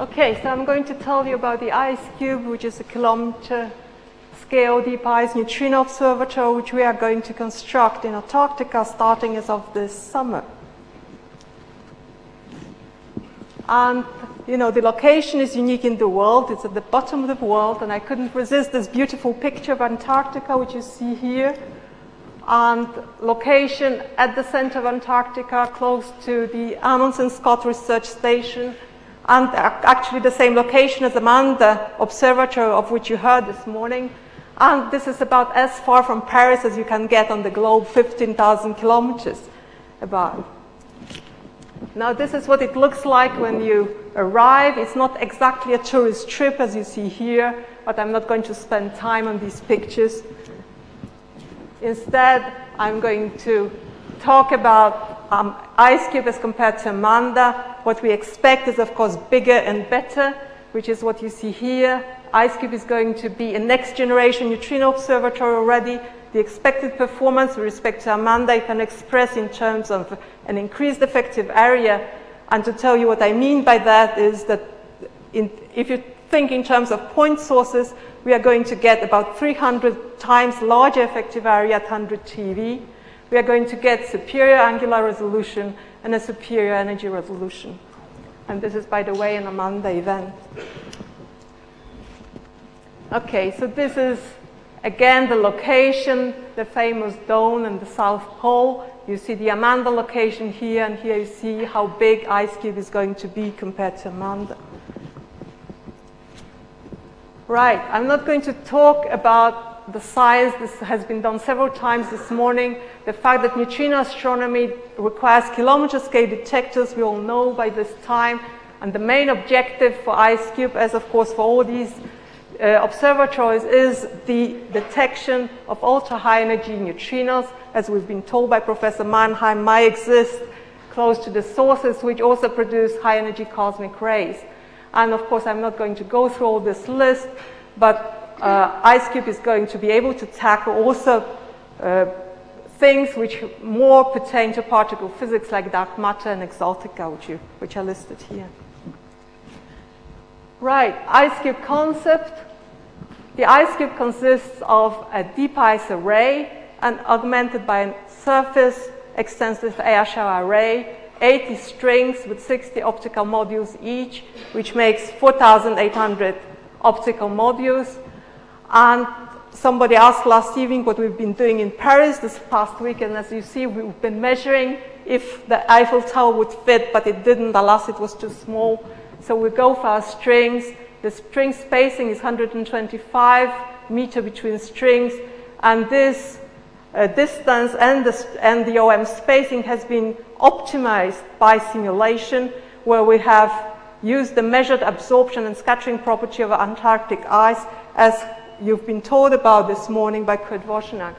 Okay, so I'm going to tell you about the IceCube, which is a kilometer scale deep ice neutrino observatory, which we are going to construct in Antarctica starting as of this summer. And, you know, the location is unique in the world. It's at the bottom of the world, and I couldn't resist this beautiful picture of Antarctica, which you see here. And location at the center of Antarctica, close to the Amundsen Scott Research Station, and actually the same location as Amanda Observatory, of which you heard this morning. And this is about as far from Paris as you can get on the globe, 15,000 kilometers about. Now this is what it looks like when you arrive. It's not exactly a tourist trip as you see here, but I'm not going to spend time on these pictures. Instead, I'm going to talk about IceCube as compared to Amanda. What we expect is, of course, bigger and better, which is what you see here. IceCube is going to be a next-generation neutrino observatory already. The expected performance with respect to Amanda you can express in terms of an increased effective area. And to tell you what I mean by that is that if you think in terms of point sources, we are going to get about 300 times larger effective area at 100 TeV. We are going to get superior angular resolution and a superior energy resolution. And this is, by the way, an Amanda event. Okay, so this is, again, the location, the famous dome and the South Pole. You see the Amanda location here, and here you see how big IceCube is going to be compared to Amanda. Right, I'm not going to talk about the science. This has been done several times this morning. The fact that neutrino astronomy requires kilometer-scale detectors, we all know by this time. And the main objective for IceCube, as of course for all these observatories, is the detection of ultra-high energy neutrinos. As we've been told by Professor Mannheim, might exist close to the sources which also produce high-energy cosmic rays. And of course, I'm not going to go through all this list, but IceCube is going to be able to tackle also things which more pertain to particle physics, like dark matter and exotica, which are listed here. Right, IceCube concept. The IceCube consists of a deep ice array and augmented by a surface extensive air shower array, 80 strings with 60 optical modules each, which makes 4,800 optical modules. And somebody asked last evening what we've been doing in Paris this past week, and as you see, we've been measuring if the Eiffel Tower would fit, but it didn't, alas, it was too small. So we go for our strings. The string spacing is 125 meters between strings, and this distance and the OM spacing has been optimized by simulation, where we have used the measured absorption and scattering property of Antarctic ice, as you've been told about this morning by Kurt Wozniak.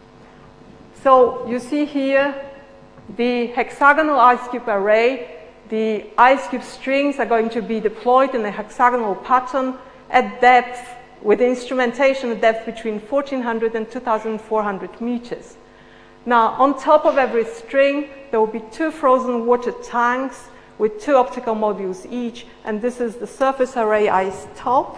So you see here the hexagonal IceCube array. The IceCube strings are going to be deployed in a hexagonal pattern at depth, with instrumentation at depth between 1,400 and 2,400 meters. Now, on top of every string, there will be 2 frozen water tanks with 2 optical modules each, and this is the surface array IceTop.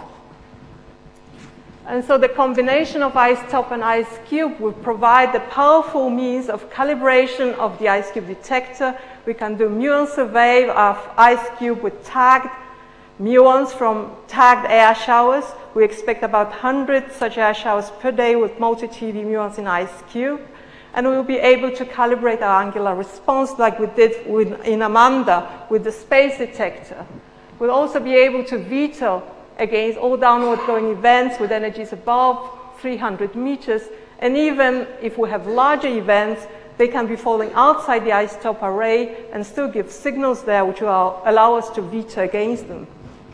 And so the combination of IceTop and IceCube will provide the powerful means of calibration of the IceCube detector. We can do muon survey of IceCube with tagged muons from tagged air showers. We expect about 100 such air showers per day with multi-TeV muons in IceCube. And we will be able to calibrate our angular response like we did in Amanda with the space detector. We'll also be able to veto against all downward going events with energies above 300 meters. And even if we have larger events, they can be falling outside the IceTop array and still give signals there which will allow us to veto against them.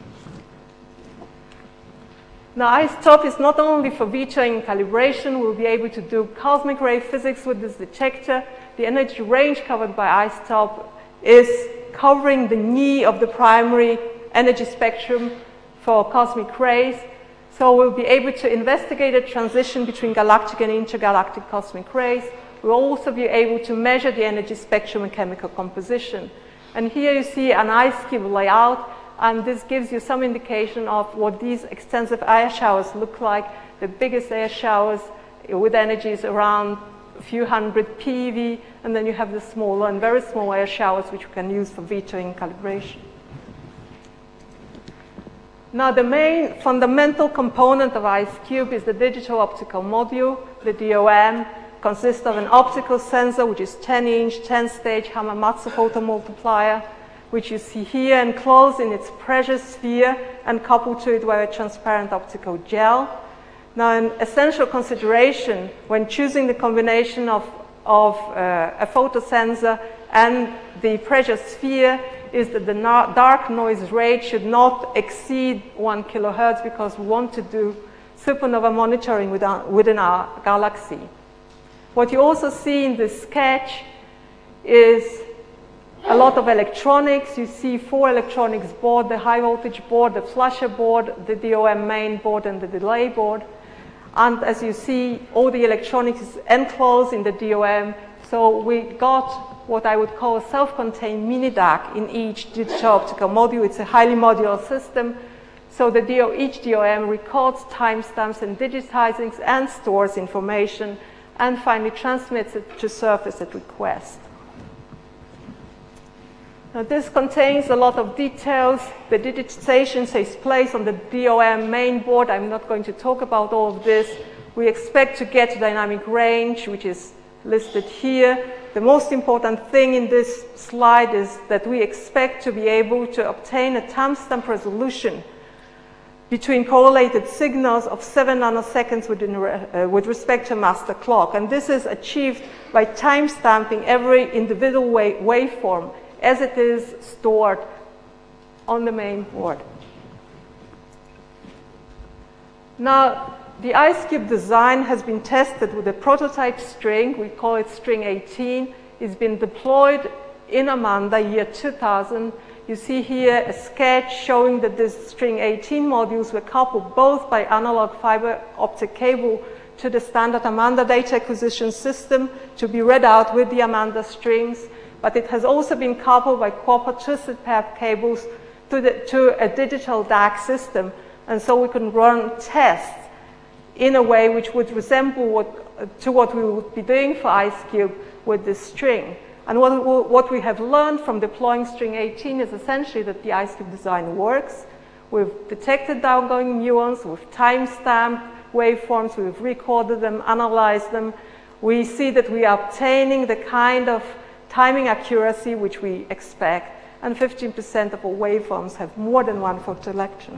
Now, IceTop is not only for vetoing calibration. We'll be able to do cosmic ray physics with this detector. The energy range covered by IceTop is covering the knee of the primary energy spectrum for cosmic rays. So we'll be able to investigate a transition between galactic and intergalactic cosmic rays. We'll also be able to measure the energy spectrum and chemical composition. And here you see an IceCube layout and this gives you some indication of what these extensive air showers look like. The biggest air showers with energies around a few hundred PeV, and then you have the smaller and very small air showers which we can use for vetoing calibration. Now, the main fundamental component of IceCube is the digital optical module. The DOM consists of an optical sensor, which is 10-inch, 10-stage Hamamatsu photomultiplier, which you see here enclosed in its pressure sphere and coupled to it by a transparent optical gel. Now, an essential consideration when choosing the combination of a photosensor and the pressure sphere is that the dark noise rate should not exceed 1 kilohertz, because we want to do supernova monitoring within our galaxy. What you also see in this sketch is a lot of electronics. You see 4 electronics board, the high voltage board, the flasher board, the DOM main board, and the delay board. And as you see, all the electronics is enclosed in the DOM. So we got what I would call a self-contained mini DAC in each digital optical module. It's a highly modular system. So each DOM records timestamps and digitizes and stores information, and finally transmits it to surface at request. Now, this contains a lot of details. The digitization takes place on the DOM main board. I'm not going to talk about all of this. We expect to get dynamic range, which is listed here. The most important thing in this slide is that we expect to be able to obtain a timestamp resolution between correlated signals of 7 nanoseconds with respect to master clock. And this is achieved by timestamping every individual waveform as it is stored on the main board. Now, the IceCube design has been tested with a prototype string. We call it string 18. It's been deployed in Amanda year 2000. You see here a sketch showing that this string 18 modules were coupled both by analog fiber optic cable to the standard Amanda data acquisition system to be read out with the Amanda strings, but it has also been coupled by copper twisted pair cables to a digital DAC system, and so we can run tests in a way which would resemble what we would be doing for IceCube with this string. And what we have learned from deploying string 18 is essentially that the IceCube design works. We've detected downgoing muons, we've timestamped waveforms, we've recorded them, analyzed them. We see that we are obtaining the kind of timing accuracy which we expect, and 15% of all waveforms have more than one photoelection.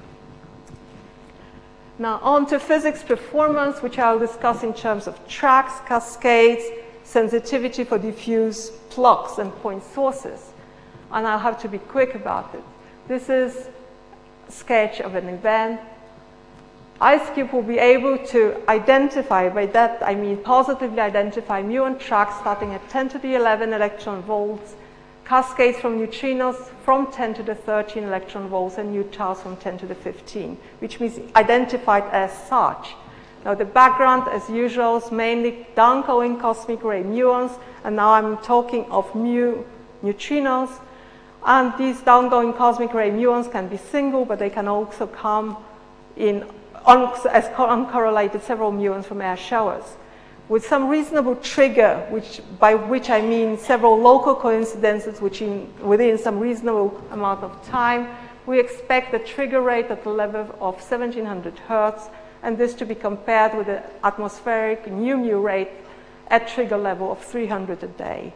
Now, on to physics performance, which I'll discuss in terms of tracks, cascades, sensitivity for diffuse flux, and point sources. And I'll have to be quick about it. This is a sketch of an event. IceCube will be able to identify, by that I mean positively identify muon tracks starting at 10 to the 11 electron volts, cascades from neutrinos from 10 to the 13 electron volts, and neutrons from 10 to the 15, which means identified as such. Now, the background, as usual, is mainly downgoing cosmic ray muons, and now I'm talking of mu neutrinos. And these downgoing cosmic ray muons can be single, but they can also come in as uncorrelated several muons from air showers. With some reasonable trigger, by which I mean several local coincidences within some reasonable amount of time, we expect a trigger rate at the level of 1700 Hertz, and this to be compared with the atmospheric mu rate at trigger level of 300 a day.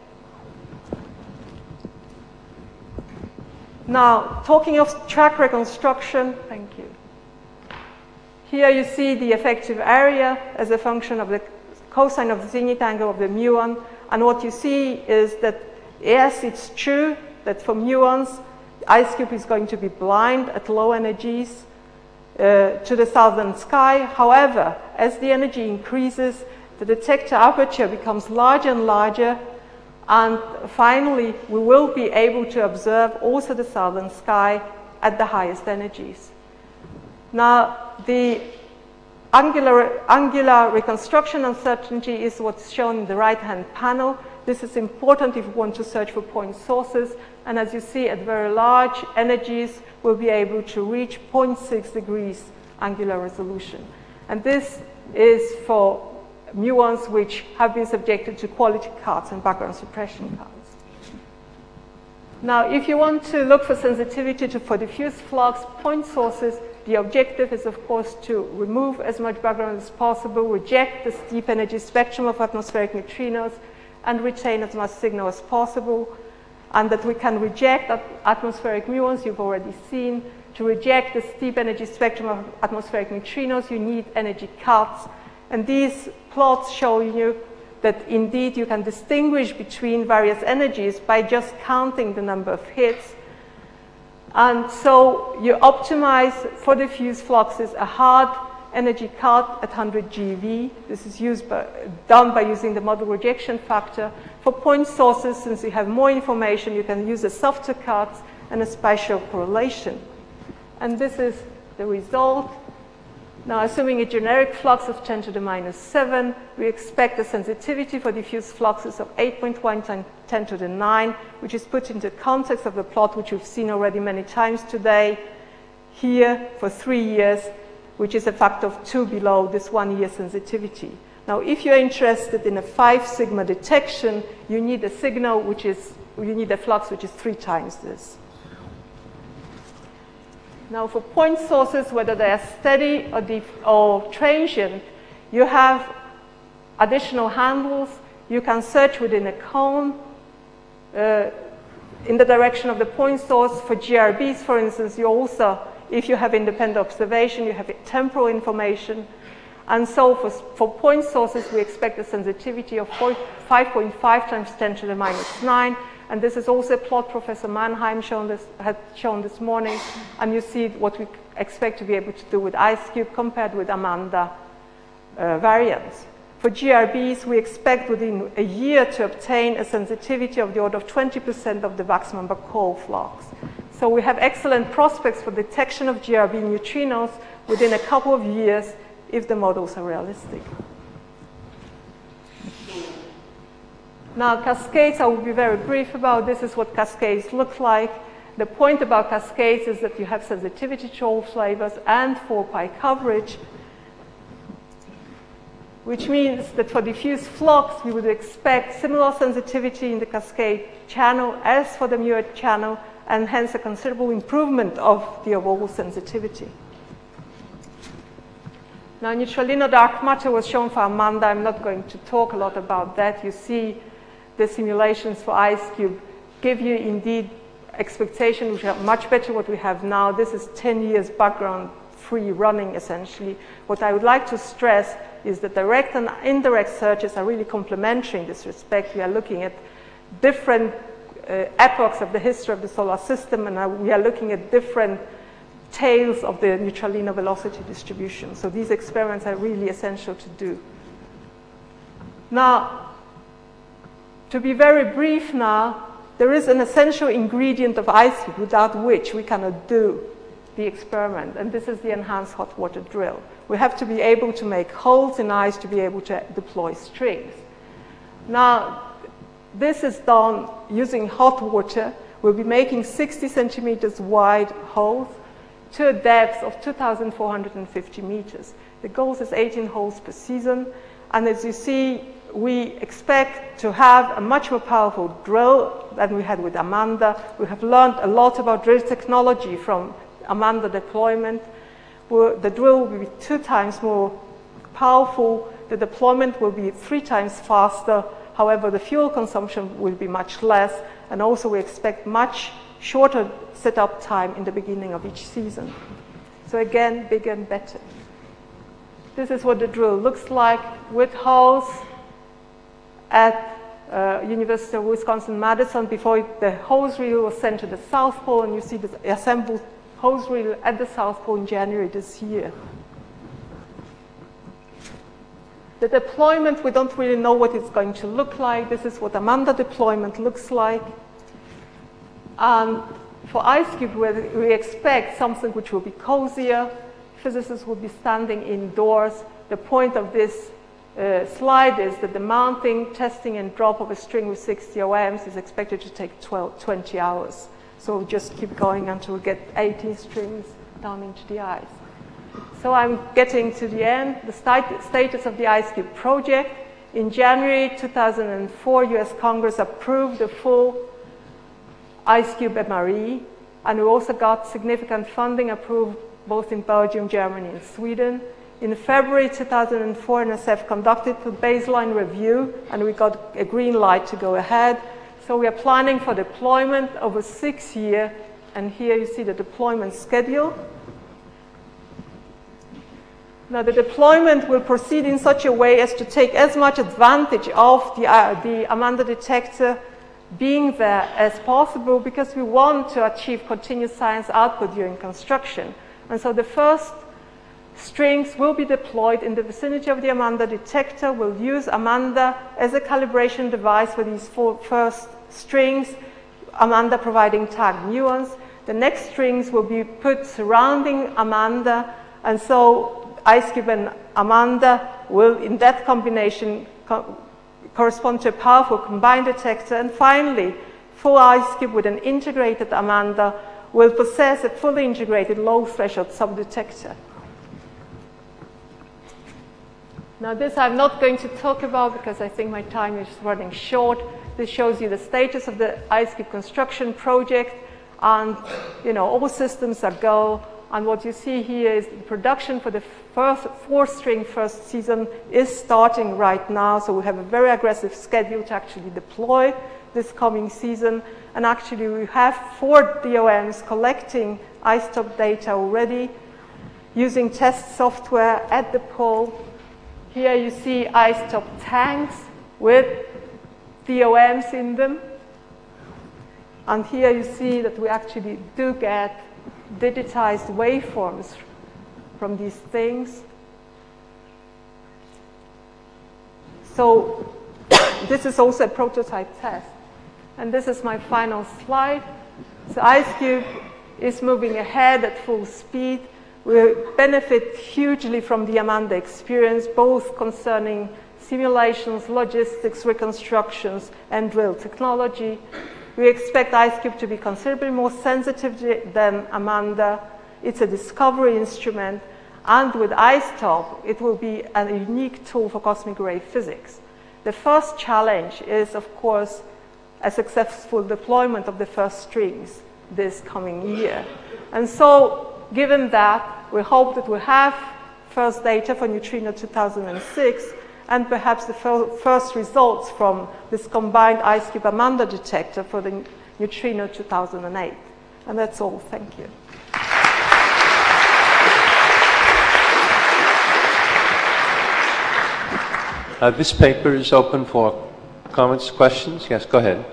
Now, talking of track reconstruction, thank you. Here you see the effective area as a function of the cosine of the zenith angle of the muon, and what you see is that, yes, it's true that for muons, IceCube is going to be blind at low energies to the southern sky. However, as the energy increases, the detector aperture becomes larger and larger, and finally, we will be able to observe also the southern sky at the highest energies. Now, the angular reconstruction uncertainty is what's shown in the right-hand panel. This is important if we want to search for point sources. And as you see, at very large energies, we'll be able to reach 0.6 degrees angular resolution. And this is for muons which have been subjected to quality cuts and background suppression cuts. Now, if you want to look for sensitivity for diffuse flux point sources, the objective is, of course, to remove as much background as possible, reject the steep energy spectrum of atmospheric neutrinos, and retain as much signal as possible, and that we can reject atmospheric muons, you've already seen. To reject the steep energy spectrum of atmospheric neutrinos, you need energy cuts. And these plots show you that indeed you can distinguish between various energies by just counting the number of hits. And so you optimize for diffuse fluxes a hard energy cut at 100 GeV. This is done by using the model rejection factor. For point sources, since you have more information, you can use a softer cut and a spatial correlation. And this is the result. Now, assuming a generic flux of 10 to the minus 7, we expect a sensitivity for diffuse fluxes of 8.1 times 10 to the 9, which is put into context of the plot, which we've seen already many times today, here for 3 years, which is a factor of 2 below this 1 year sensitivity. Now, if you're interested in a 5 sigma detection, you need a signal you need a flux which is 3 times this. Now, for point sources, whether they are steady or transient, you have additional handles. You can search within a cone in the direction of the point source. For GRBs, for instance, you also, if you have independent observation, you have temporal information. And so for point sources, we expect a sensitivity of 5.5 times 10 to the minus 9. And this is also a plot Professor Mannheim had shown this morning. And you see what we expect to be able to do with IceCube compared with Amanda variants. For GRBs, we expect within a year to obtain a sensitivity of the order of 20% of the Waxman-Barkov flux. So we have excellent prospects for detection of GRB neutrinos within a couple of years if the models are realistic. Now, cascades, I will be very brief about. This is what cascades look like. The point about cascades is that you have sensitivity to all flavors and 4-pi coverage, which means that for diffuse flux, we would expect similar sensitivity in the cascade channel as for the Muir channel, and hence a considerable improvement of the overall sensitivity. Now, neutralino dark matter was shown for Amanda. I'm not going to talk a lot about that. You see the simulations for IceCube give you indeed expectations which are much better what we have now. This is 10 years background free running, essentially. What I would like to stress is that direct and indirect searches are really complementary in this respect. We are looking at different epochs of the history of the solar system, and we are looking at different tails of the neutralino velocity distribution. So these experiments are really essential to do. Now, to be very brief now, there is an essential ingredient of IceCube without which we cannot do the experiment, and this is the enhanced hot water drill. We have to be able to make holes in ice to be able to deploy strings. Now, this is done using hot water. We'll be making 60 centimeters wide holes to a depth of 2,450 meters. The goal is 18 holes per season, and as you see, we expect to have a much more powerful drill than we had with Amanda. We have learned a lot about drill technology from Amanda deployment. The drill will be 2 times more powerful. The deployment will be 3 times faster. However, the fuel consumption will be much less. And also, we expect much shorter setup time in the beginning of each season. So again, bigger and better. This is what the drill looks like with holes at University of Wisconsin-Madison. Before the hose reel was sent to the South Pole, and you see the assembled hose reel at the South Pole in January this year. The deployment, we don't really know what it's going to look like. This is what Amanda deployment looks like. And for IceCube, we expect something which will be cozier. Physicists will be standing indoors. The point of this slide is that the mounting, testing, and drop of a string with 6 DOMs is expected to take 20 hours. So we'll just keep going until we get 18 strings down into the ice. So I'm getting to the end. The status of the IceCube project. In January 2004, US Congress approved the full IceCube MRE, and we also got significant funding approved both in Belgium, Germany, and Sweden. In February 2004, NSF conducted the baseline review, and we got a green light to go ahead. So we are planning for deployment over 6 years, and here you see the deployment schedule. Now, the deployment will proceed in such a way as to take as much advantage of the Amanda detector being there as possible, because we want to achieve continuous science output during construction. And so the first strings will be deployed in the vicinity of the Amanda detector. We'll use Amanda as a calibration device for these first strings, Amanda providing tagged muons. The next strings will be put surrounding Amanda, and so IceCube and Amanda will, in that combination, correspond to a powerful combined detector. And finally, full IceCube with an integrated Amanda will possess a fully integrated low-threshold subdetector. Now, this I'm not going to talk about because I think my time is running short. This shows you the status of the IceCube construction project, and all systems are go. And what you see here is the production for the four-string first season is starting right now. So we have a very aggressive schedule to actually deploy this coming season. And actually, we have 4 DOMs collecting iSTOP data already using test software at the pole. Here you see iSTOP tanks with DOMs in them. And here you see that we actually do get digitized waveforms from these things. So this is also a prototype test. And this is my final slide. So IceCube is moving ahead at full speed. We benefit hugely from the Amanda experience, both concerning simulations, logistics, reconstructions, and drill technology. We expect IceCube to be considerably more sensitive than Amanda. It's a discovery instrument. And with iSTOP, it will be a unique tool for cosmic ray physics. The first challenge is, of course, a successful deployment of the first strings this coming year. And so, given that, we hope that we'll have first data for Neutrino 2006, and perhaps the first results from this combined IceCube Amanda detector for the Neutrino 2008. And that's all. Thank you. This paper is open for comments, questions. Yes, go ahead.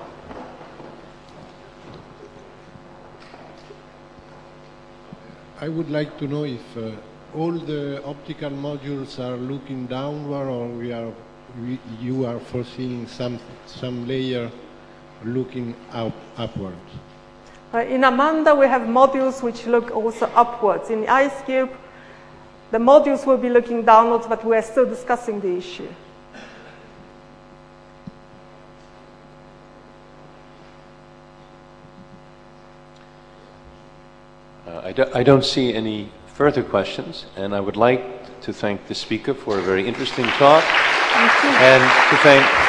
I would like to know if all the optical modules are looking downward, or you are foreseeing some layer looking upwards. In Amanda, we have modules which look also upwards. In the IceCube, the modules will be looking downwards, but we are still discussing the issue. I don't see any further questions, and I would like to thank the speaker for a very interesting talk, and to thank